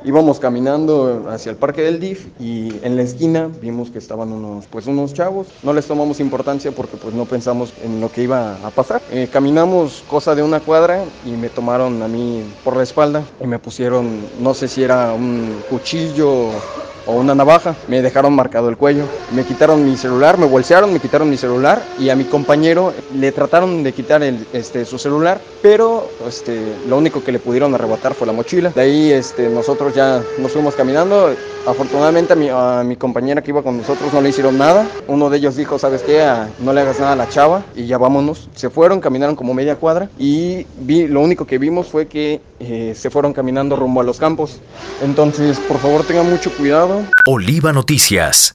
Íbamos caminando hacia el parque del DIF y en la esquina vimos que estaban unos chavos. No les tomamos importancia porque pues no pensamos en lo que iba a pasar. Caminamos cosa de una cuadra y me tomaron a mí por la espalda y me pusieron, no sé si era un cuchillo o una navaja, me dejaron marcado el cuello, me quitaron mi celular, me bolsearon, me quitaron mi celular y a mi compañero le trataron de quitar su celular, pero lo único que le pudieron arrebatar fue la mochila. De ahí nosotros ya nos fuimos caminando. Afortunadamente a mi compañera que iba con nosotros no le hicieron nada. Uno de ellos dijo, ¿sabes qué? No le hagas nada a la chava y ya vámonos. Se fueron, caminaron como media cuadra y lo único que vimos fue que se fueron caminando rumbo a los campos. Entonces, por favor, tengan mucho cuidado. Oliva Noticias.